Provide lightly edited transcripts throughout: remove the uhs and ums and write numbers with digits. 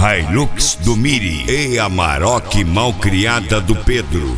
Hilux do Miri e a Maroc malcriada do Pedro.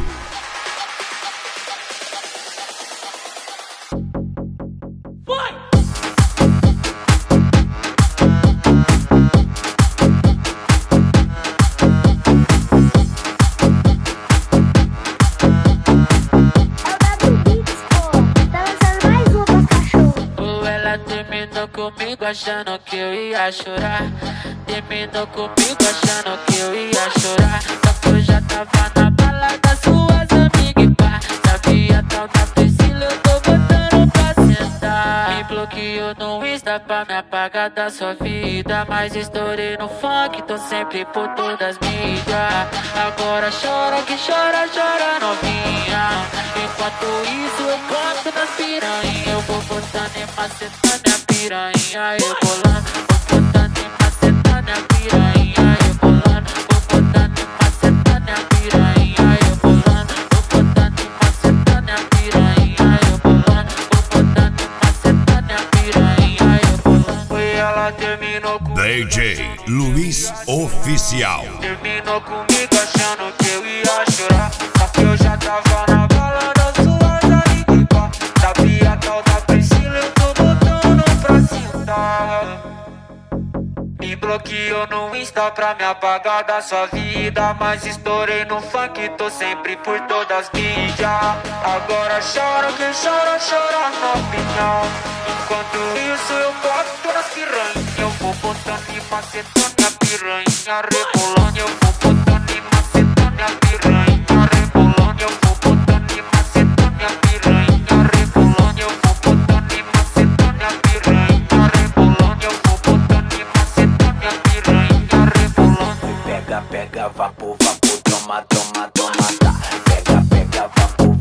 Terminou comigo achando que eu ia chorar. Terminou comigo achando que eu ia chorar. Só que eu já tava na balada, suas amigas e pá. Sabia tal da Priscila, eu tô botando pra sentar. Me bloqueou no Insta pra me apagar da sua vida. Mas estourei no funk, tô sempre por todas as mídias. Agora chora que chora, chora novinha. Enquanto isso eu canto nas piranhas. Eu vou botando e macetando a piranha, rebolando. Vou botando e macetando a piranha, rebolando. Vou botando e macetando a piranha, rebolando. Vou botando e macetando a piranha, rebolando. Vou botando e macetando a piranha, rebolando. Foi ela terminou comigo. DJ Luiz Oficial. Terminou comigo achando que eu ia chorar. Só que eu já tava na balada, suas amigas e pá. Sabia tal da Priscila, eu tô botando pra sentar. Me bloqueou no Insta pra me apagar da sua vida. Mas estourei no funk, tô sempre por todas as mídias. Agora chora quem chora, chora na opinião. Enquanto isso eu boto nas piranhas. Eu vou botando e macetando a piranha, rebolando. Eu vou botando e macetando a piranha, rebolando. Eu vou botando e macetando a piranha, rebolando. Eu vou botando e macetando a piranha, rebolando. Eu vou botando e macetando a piranha, rebolando. Pega, pega, vapo, vapo, toma, toma, toma, tá. Pega, pega, vapo,